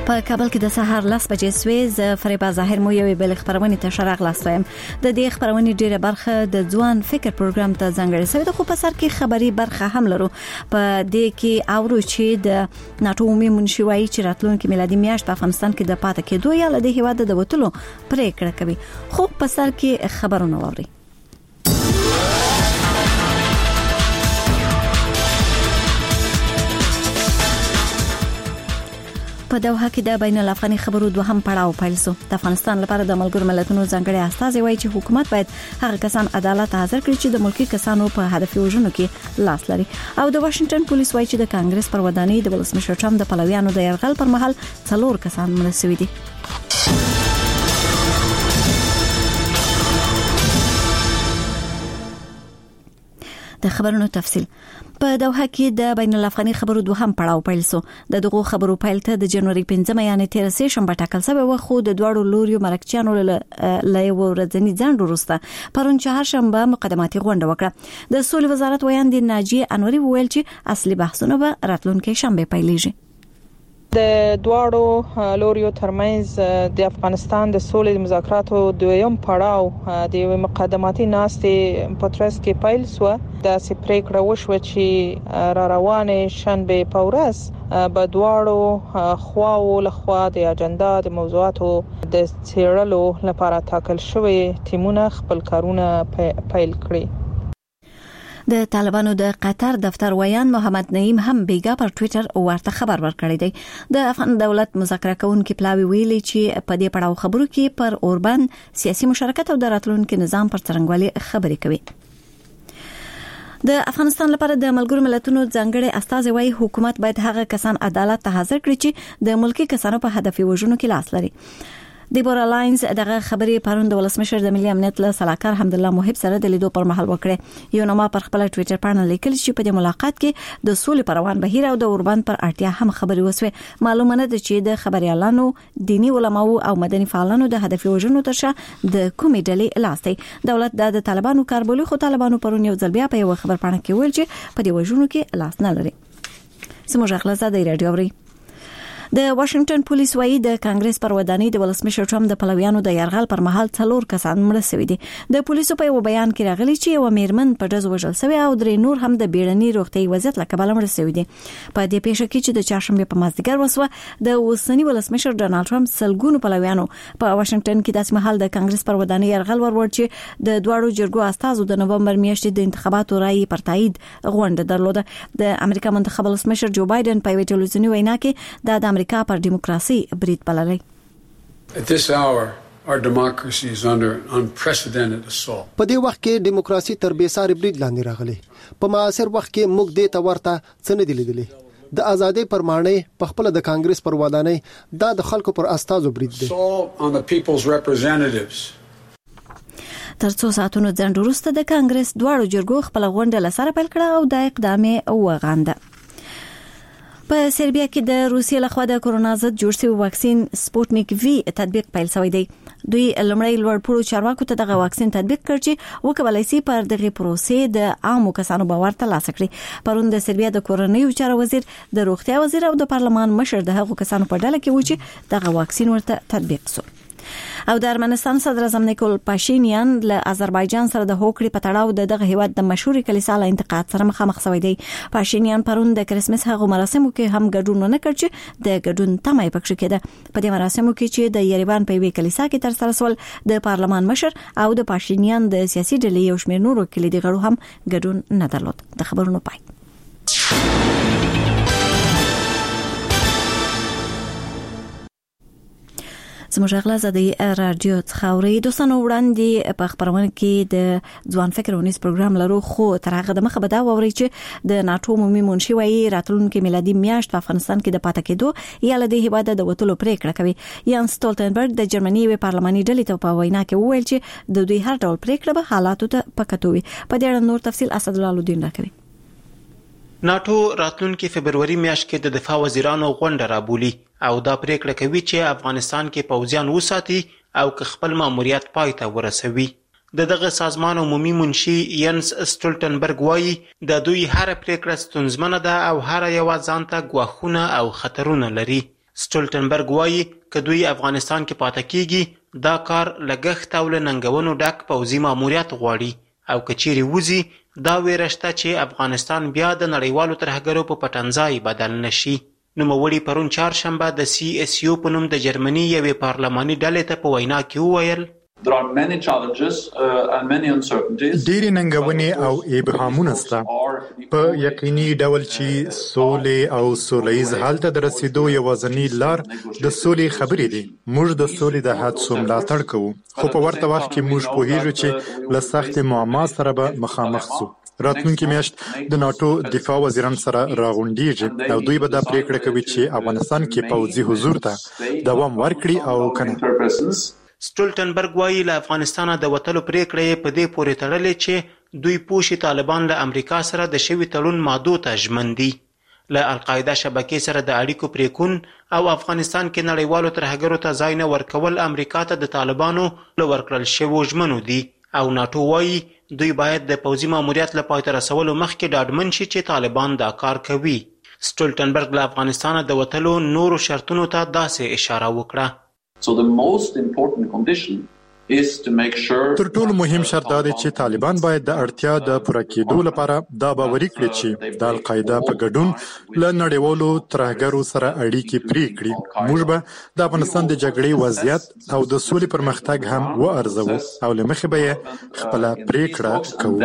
په کابل کې د سهار 10 بجې سوي ز فریبا ظاهر مو یوې بل خبرونه ته شرغ لاستم د دې خبرونه ډیره برخه د ځوان فکر پروګرام ته ځانګړې شوی د خو په سر کې خبري برخه هم لرو په دې کې اورو چې د ناتو عمومي منشوي چې راتلونکي میلادي میاشت په افغانستان کې د پاتې کېدو یا د هیواد د وټلو پریکړه کوي خو په سر کې خبرونه ووري په دوحه کې د بین الافغاني خبرو دوهم پړاو پیل شو د افغانستان لپاره د ملګرو ملتونو ځانګړي استازي وایي چې حکومت باید هغه کسان عدالت حاضر کړي چې د ملکی کسانو په هدفي وژنو کې لاس لري او د واشنگټن پولیس وایي چې د کانګرس پر ودانۍ د ولسمشر ټرمپ د پلویانو د يرغل پر مهال 4 کسان مړه شوي دي د خبرونو تفصيل په دوحه کې د بین الافغاني خبرو دوهم پړاو پیل شو د دغه خبرو پیل ته د جنوري 15 یعنی 13 شنبه ټاکل شوی و خو د دوړو لوريو مرکچانو له یو ورځنی ځند وروسته پرون چهارشنبه مقدماتي غونډه وکړه د سولې وزارت ویاند ناجیه انوري وویل چې اصلي بحثونه به راتلونکي شنبه پیلېږي د دواړو لوريو ترمنځ د افغانستان د سولې مذاکراتو دویم پړاو د مقدماتي ناستې پټرس کې پیل شو د سپریکړه وشو چې را روانه شنبه په ورځ په دواړو خواو لخوا د اجنډا د موضوعاتو د څېړلو لپاره ټاکل شوی ټیمونه خپل کارونه پیل کړي د طالبانو د قطر دفتر ویان محمد نعیم هم بیګا پر ټوئیټر ورته خبر ورکړی دی د افغان دولت مذاکره کوونکي پلاوی ویلي چې په دې پړاو خبرو کې پر اوربان سیاسي مشارکت او د راتلونکي نظام پر څرنګوالي خبرې کوي د افغانستان لپاره د ملګرو ملتونو ځانګړي استازي وايي حکومت باید هغه کسان عدالت ته حاضر کړي چې د ملکی کسانو په هدفي وژنو کې لاس لري دیبورا لاینز دغه خبرې پرون د ولسمشر د ملي امنیت له سلاکار حمدالله محب سره د لیدو پر مهال وکړه یو نوما پر خپل ټوئیټر باندې لیکل چې په دې ملاقات کې د سولې پروان بهیر او د اوربان پر اړتیا هم خبرې وسوي معلومه نه ده چې د خبريالانو دینی علماو او مدني فعالانو د هدفي وژنو ترشا د کومې ډلې لاس دی دولت د طالبانو کاربولي خو طالبانو پرون یو ځل بیا په یو خبر پاڼه کې ویل چې په دې وژنو کې لاس نه لري سمو ژغلزاده رادیو اوري د واشنگټن پولیس وایي د کانګرس پر ودانۍ د ولسمشر ټرمپ د پلویانو د يرغل پر مهال 4 کسان مړه شوي دي د پولیسو په یو بیان کې راغلي چې یو میرمن په ډز وژل شوی او درې نور هم د بیړني روغتي وضعیت له کبله مړه شوي دي په دې پیښه کې چې د چهارشنبه په مازدیګر وسوه د اوسنی ولسمشر ډونالد ټرمپ سلګونو پلویانو په واشنگټن کې داسې مهال د کانګرس پر ودانۍ يرغل ورور چې د دواړو جرګو استازو د نوومبر میاشتې د انتخاباتو رائے پر تایید غونډه درلوده د امریکا منتخب ولسمشر جو بایدن په ویډیو ټلویزیوني وینا کې د امریکا پر دیموکراسي برید بللی At this hour our democracy is under unprecedented assault. په دې وخت کې دیموکراسي تر بې ساري برید لاندې راغلي په معاصر وخت کې موږ دې ته ورته څه نه دي لیدلي د ازادۍ پرمانه په خپل د کانګرس پر ودانۍ دا د خلکو پر استازو برید دی on the people's representatives. تر څو ساعتونو ځنډ وروسته د کانګرس دواړو جرګو خپل غونډه لسره پیل کړه او د اقدام وغانده په سربیا کې د روسیې لخوا د کورونا ضد جوړ شوی واکسین سپوتنیک وی تطبیق پیل شوی دی دوی لمړی لوړپوړو چارواکو ته دغه واکسین تطبیق کړ چې وکولای شي پر دغه پروسې د عامو کسانو باور ترلاسه کړي پرون د سربیا د کورنیو چارو وزیر د روغتیا وزیر او د پارلمان مشر د هغو کسانو په ډله کې و چې دغه واکسین ورته تطبیق شو او د ارمنستان صدر اعظم نیکول پاشینیان له آذربایجان سره د هوکړې په تړاو دغه هیواد د مشهور کلیسا له انتقاد سره مخامخ شوی دی پاشینیان پرون د کریسمس هغه مراسمو کې هم ګډون نه کړ چې د ګډون تمه پکښ کېده په دې مراسمو کې چې د یریوان په وی کلیسا کې تر سره سول د پارلمان مشر او د پاشینیان د سیاسي ډلې یو شمېر نورو کلیدي غړو هم ګډون نه درلود د خبرونو پای زموږ غلازه رادیو څخاوري دوستانو وړاندې په خبرونه کې د ځوان فکر ونیس پروګرام لرو خو تر هغه د مخه به دا ووري چې د ناتو عمومي منشي وایي راتلونکي میلادي میاشت په افغانستان کې د پاتې کېدو یا له دې هیواد د وټلو پریکړه کوي یان سټولټنبرګ د جرمني وی پارلماني ډلې ته په وینا کې وویل چې د دوی هر ډول پریکړه به حالاتو ته پکټوي په دې اړه نور تفصيل اسد الله الدین راکوي ناتو راتلونکي فبرवरी میاشت کې د دفاع وزیرانو غونډه رابولي او دا پریکړه کوي چې افغانستان کې پوځیان وساتي او که خپل ماموریت پای ته ورسوي دغه سازمان عمومي منشي ینس سټولټنبرګ وایي د دوی هر پریکړه ستونزمنه ده او هر یو ځانته ګواښونه او خطرونه لري سټولټنبرګ وایي که دوی افغانستان کې پاتې کیږي دا کار لګښت او له ننګونو ډک پوځي ماموریت غواړي او که چیرې وځي دا ویره شته چې افغانستان بیا د نړیوالو ترهګرو په پټنځای بدل نشي. نوموړي پرون چهارشنبه د CSU په نوم د جرمني یوې پارلماني ډلې ته په وینا کې وویل ډېرې ننګونې او ابهامونه شته. په یقیني ډول چې سولې او سولیز حل ته د رسیدو یوازینۍ لار د سولې خبرې دي. موږ د سولې د هڅو ملاتړ کوو، خو په ورته وخت کې موږ پوهیږو چې له سختې معما سره به مخامخ شو. راتلونکي میاشت د ناتو دفاع وزیران سره راغونډیږي او دوی به دا پریکړه کوي چې افغانستان کې پوځي حضور ته دوام ورکړي او کنه. سټولټنبرګ وایي له افغانستانه د وتلو پریکړه یې په دې پورې تړلې چې دوی پوښي طالبان له امریکا سره د شوي تړون مادو ته ژمن دي. له القاعده شبکې سره د اړیکو پریکون او افغانستان کې نړیوالو ترهګرو ته ځای نه ورکول امریکا ته د طالبانو له ورکړل شویو ژمنو دي او ناتو وایي دوی باید د پوځي ماموریت له پای ته رسولو مخکې ډاډمن شي چې طالبان دا کار کوي. سټولټنبرګ له افغانستانه د وتلو نورو شرطونو ته داسې اشاره وکړه. تر ټولو مهم شرط دا دی چې طالبان باید د اړتیا د پوره کېدو لپاره دا باوري کړي چې د القاعده په ګډون له نړیوالو ترهګرو سره اړیکې پرې کړي. موږ به د افغانستان د جګړې وضعیت او د سولې پرمختګ هم وارزوو او له مخې به یې خپله پریکړه کوو.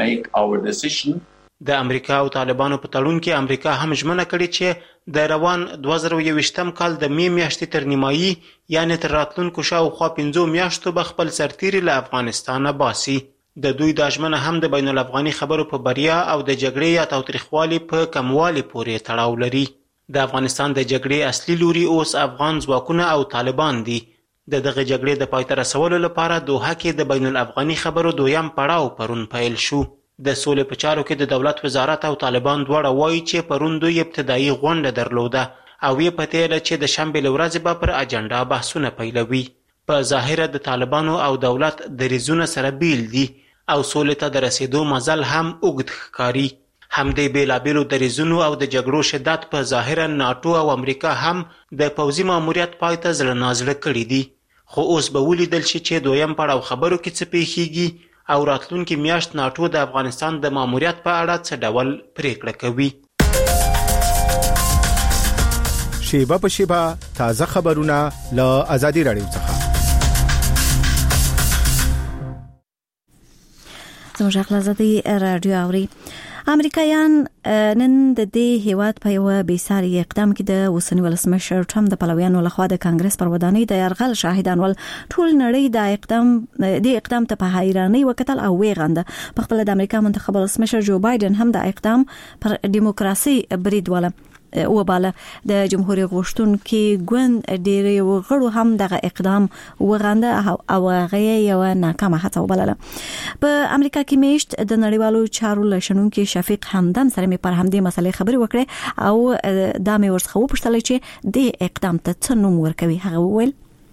د امریکا او طالبانو په تړون کې امریکا هم ژمنه کړې چې د روان 2021 کال د می میاشتې تر نیمایي یعنې تر راتلونکو شاوخوا 5 میاشتو به خپل سرتیري له افغانستانه باسي. د دوی دا ژمنه هم د بین الافغاني خبرو په بریا او د جګړې یا تاوتریخوالي په کموالي پورې تړاو لري. د افغانستان د جګړې اصلي لوري اوس افغان ځواکونه او طالبان دي. دغه جګړې د پای ته رسولو لپاره دوحه کې د بین الافغاني خبرو دویم پړاو پرون پیل شو. د سولې په چارو کې د دولت وزارت او طالبان دواړه وایي چې پرون دوی ابتدایي غونډه درلوده او یې په تیره چې د شنبې له ورځې به پر اجنډا بحثونه پیلوي. په ظاهره د طالبانو او دولت دریځونه سره بیل دي او سولې ته د رسیدو مزل هم اوږد ښکاري. همدې بېلابېلو دریځونو او د جګړو شدت په ظاهره ناټو او امریکا هم د پوځي ماموریت پای ته زړه نازړه کړي دي. خو اوس به ولیدل شي چې دویم پړاو خبرو کې څه پیښیږي او راتلونکي میاشت ناټو د افغانستان د ماموریت په اړه څه ډول پریکړه کوي. شیبه په شیبه تازه خبرونه له آزادي رادیو څخه. زموږ آزادي رادیو اوري. امریکایان نن د دې هیواد په یو بیساري اقدام کې د اوسنی ولسمشر ټرمپ د پلویانو لخوا د کانګرس پر ودانۍ د یرغل شاهدان ول. ټول نړۍ د اقدام ته په حیرانۍ وکتل او ویغانده. په خپل د امریکا منتخب ولسمشر جو بایدن هم د اقدام پر دیموکراسي برید وباله. د جمهوریت غوښتونکو ګوند ډېری وغړو هم دغه اقدام وغانده او هغه یو ناکامه هڅه وبلله. په امریکا کې میشت د نړیوالو چارو لشنونکو شفیق همدان سره مې پر همدې مسلې خبرې وکړې او دا مې ورڅخه وپوښتل چې د اقدام ته څه نوم ورکوي. هغه وویل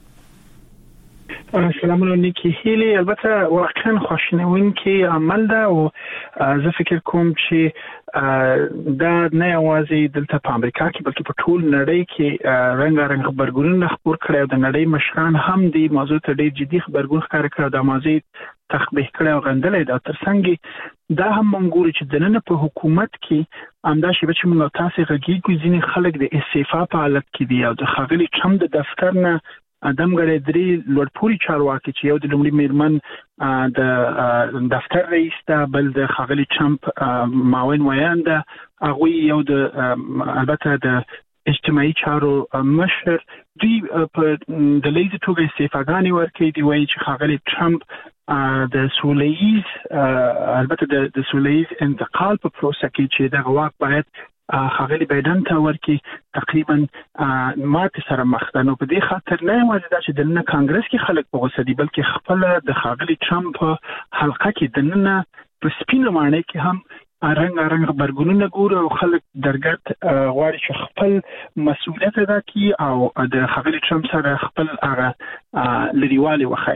سلام علیکم هیلی البته واقعا خوشنونکی عمل ده او زه فکر کوم چې دا نه یوازې دلته په امریکا کې بلکې په ټول نړۍ کې رنګارنګ خبرګونونه خپور کړي او د نړۍ مشران هم دې موضوع ته ډېر جدي خبرګون ښکاره کړي او د موضوع تخبیه کړي او غندلې دا ترڅنګ دا هم موږ ګورو چې دننه په حکومت کې همدا شی چې موږ تاسو غږیږو ځینې خلک د استعفا په حالت کې دي او د ښاغلي ټرمپ د دفتر نه ادمګړې درې لوړپوړي چارواکي چې یو د لومړي میرمن د دفتر رئیس ده، بل د ښاغلي ټرمپ معاون ویان ده، هغوی یو د البته د اجتماعي چارو مشر، دوی په ډلهییزه توګه استعفاګانې ورکوي. دوی وایي چې ښاغلي ټرمپ د سولیز البته د سولیز انتقال په پروسه کې چې دغه واک باید ښاغلي بایدن ته ورکړي تقریبا ماتې سره مخ ده. نو په دې خاطر نه یوازې دا چې دننه کانګرس کې خلک په غوسه دي بلکې خپله د ښاغلي ټرمپ په حلقه کې دننه په سپینه ماڼۍ کې هم رنګارنګ خبرګونونه ګورو او خلک درګرد غواړي چې خپل مسؤلیت ادا کړي او د ښاغلي ټرمپ سره خپل هغه لرېوالی وښایي.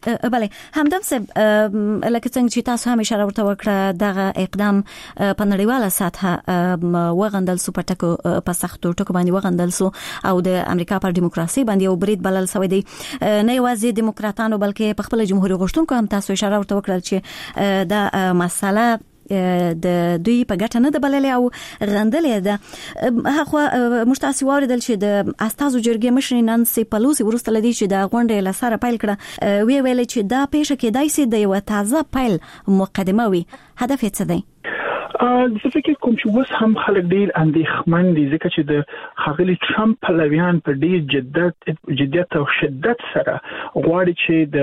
بله همدم سه لکه څنګه چې تاسو هم اشاره ورته وکړه دغه اقدام په نړیواله سطحه وغندل سو په ټکو په سختو ټکو باندې وغندل سو او د امریکا پر دیموکراسي باندې یو برید بلل شوی دی نه یوازې دیموکراتانو بلکې په خپل جمهوریت غوښتونکو هم تاسو اشاره ورته وکړه چې دا مسله د دوی په ګټه نه د بللې او غندلې ده هغه مشتاسي واردل چې د استازو جرګې مشر نانسي پلوسی ورسته لدی چې د غونډې لسره پیل کړه وی ویل چې دا پیښه کېدای شي د یو تازه پیل مقدمه وي هدف یې څه دی زه فکر کوم چې اوس هم خلک ډیر اندېښمن دي ځکه چې د ښاغلي ټرمپ پلویان په ډیر جدیت او شدت سره غواړي چې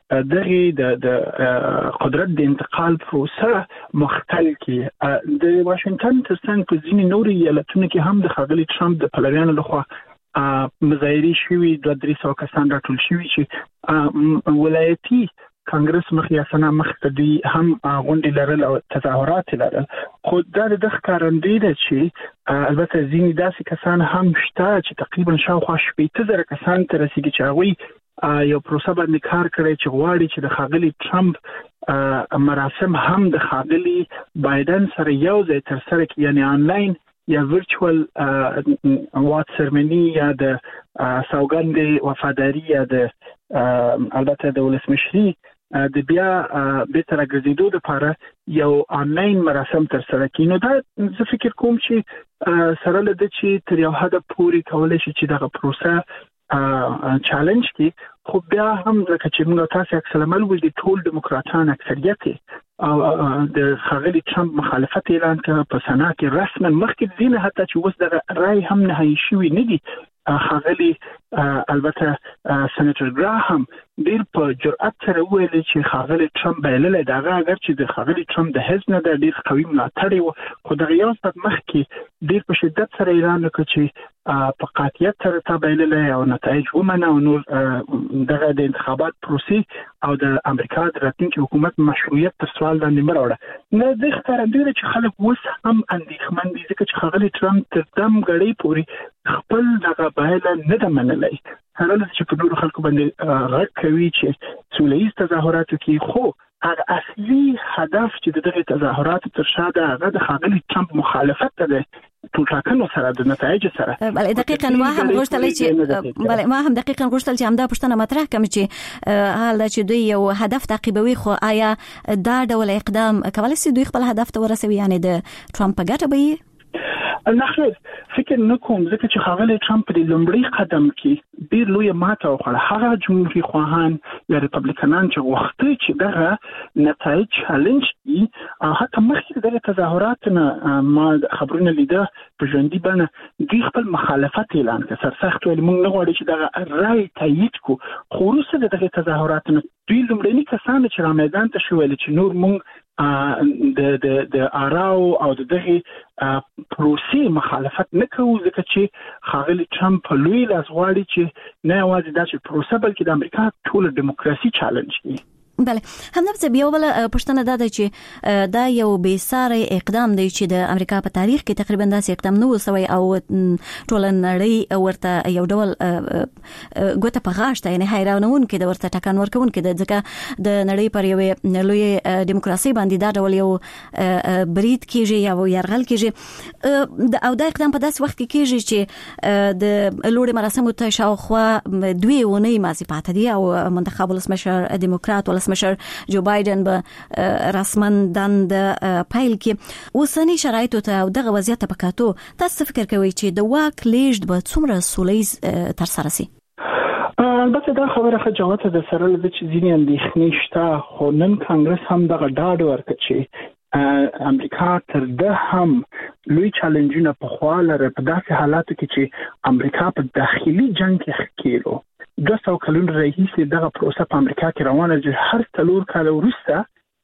د قدرت د انتقال پروسه مختل کړي د واشنگټن ترڅنګ په ځینې نورو ایالتونو کې هم د ښاغلي ټرمپ د پلویانو لخوا مظاهرې شوي 200 کسان راټول شوي چې ولایتي کانګرس مخیاسنه مختدي هم غونډې لرل او تظاهرات لرل خو دا د ښکارندوی ده چې البته ځینې داسې کسان هم شته چې تقریبا شاوخوا 80,000 کسان ته رسیدي چې هغوی یو پروسه باندې کار کړی چې غواړي چې د ښاغلي ټرمپ مراسم هم د ښاغلي بایدن سره یو ځای ترسره کړي یعنی آنلاین یا ورچوال واټ سرمنی یا د سوګند وفاداری یا د البته د ولسمشری د بیا به تر غزیدو د لپاره یو آنلاین مراسم تر سره کینو دا زه فکر کوم چې سره لده چې تر یو حد پورې کولای شي چې دغه پروسه چالنج کی خو بیا هم لکه چې موږ تاسو اکثر عمل وځي ټول دیموکراتان اکثریت او د ښاغلي ټرمپ مخالفت اعلان کړ په سنا کې رسما مخکې دینه حتی چې اوس د رای هم نه شوی نه دي ښاغلي البته سېنیټر ګراهام ډیر په جرأت سره ویل چې ښاغلي ټرمپ بایلل دغه اگر چې د ښاغلي ټرمپ د حزب نه د ډیر قوي ملاتړ و خو د یو څه مخکې ډیر په شدت سره اعلان وکړ چې په قاطعیت سره تابعیل او نتایج ومنه او نور دغه د انتخابات پروسې او د امریکا د راتلونکي حکومت مشروعیت تر سوال لاندې مروړه نه د ښکارندوی چې خلک اوس هم اندېښمن دي ځکه چې ښاغلي ټرمپ تر دم غړي پورې خپل دغه بایله نه ده منلی هغه چې په نورو خلکو باندې غږ کوي چې سوله ییز تظاهرات وکړي خو هغه اصلي هدف چې دغه تظاهرات تر شا ده هغه د ښاغلي ټرمپ مخالفت ده ټاکنو سره د نتایج سره بله دقیقاً ما هم غوښتل چې همدا پوښتنه مطرح کړم چې حال دا چې دوی یو هدف تعقیبوي خو آیا دا ډول اقدام کولای شي دوی خپل هدف ته ورسوي یعنی د ټرمپ په ګټه به نه فکر نکوم ځکه چې ښاغلي ټرمپ د لومړي قدم کې ډیر لوی ماته وخوړه هغه جمهوریت خواهان یا ریپبلیکنان چې وخت چې دغه نتایج چالنج دي او حتی مخکې د تظاهرات نه ما خبرونه لیده په ژوندۍ بڼه دوی خپل مخالفت اعلان کړ سرسخت ویل موږ نه غواړو چې دغه رای تایید کو خو وروسته دغه تظاهرات نه دوی لومړني کسان چې را میدان ته شول چې نور موږ د آراو او دغه پروسې مخالفت نه کوو ځکه چې ښاغلي ټرمپ لوی لاس غواړي چې نه یوازې دا چې پروسه بلکې د امریکا ټول دیموکراسي چالنج کړي بله همدغه بیا بل پښتنه ده چې دا یو بې ساري اقدام دی چې د امریکا په تاریخ کې تقریبا داسې اقدام نه وسوي او ټول نړۍ ورته یو ډول ګوته په غاښ ته یعنی حیرانون کې د ورته ټکان ورکون کې د ځکه د نړۍ پر یو لوی دیموکراسي باندې دا ډول یو برید کیږي یا يرغل کیږي او دا اقدام په داسې وخت کې کیږي چې د لوړ مراسمو ته شاوخوا 2 ونې مازی پاتې دي او منتخب ولسمشر دیموکرات مشر جو بایدن به رسما دند پیل کې اوسنی شرایطو ته او دغه وضعیت په کاتو تاسو فکر کوئ چې د واک لیږد به څومره سولیز تر سره شي البته دا خبره خجالته د سره د چې ځینې اندېښنې شته خو نن کانګرس هم دغه ډاډ ورکړ چې امریکا تر ده هم لوی چالنجونه په خوا لري په داسې حالاتو کې چې امریکا په داخلي جنگ کې ښکېلو 200 کلونه راهیسې دغه پروسه په امریکا کې روانه ده هر 3 کال وروسته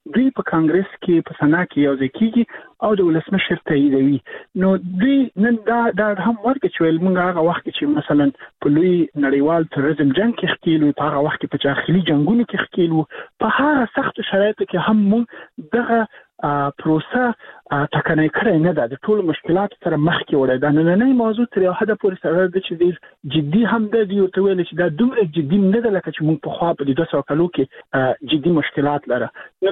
دوی په کانګرس کې په سنا کې یو ځای کیږي او د ولسمشر تاییدوي. نو دوی نن دا هم ورکه چې ویل موږ هغه وخت چې مثلا په لوی نړیوال تروریزم جنگ کې ښکیلو، په هغه وخت کې په داخلي جنگونو کې ښکیلو، په هغه سخت شرایطو کې هم موږ دغه پروسه ټاکنه کړې نه ده، د ټولو مشکلات سره مخ کې وړه ده. نننۍ موضوع تر یو حد پورې سره د چې ډیر جدي هم ده، دی ورته ویل چې دا دومره جدي نه ده لکه چې موږ په خوا په 200 کلو کې جدي مشکلات لره.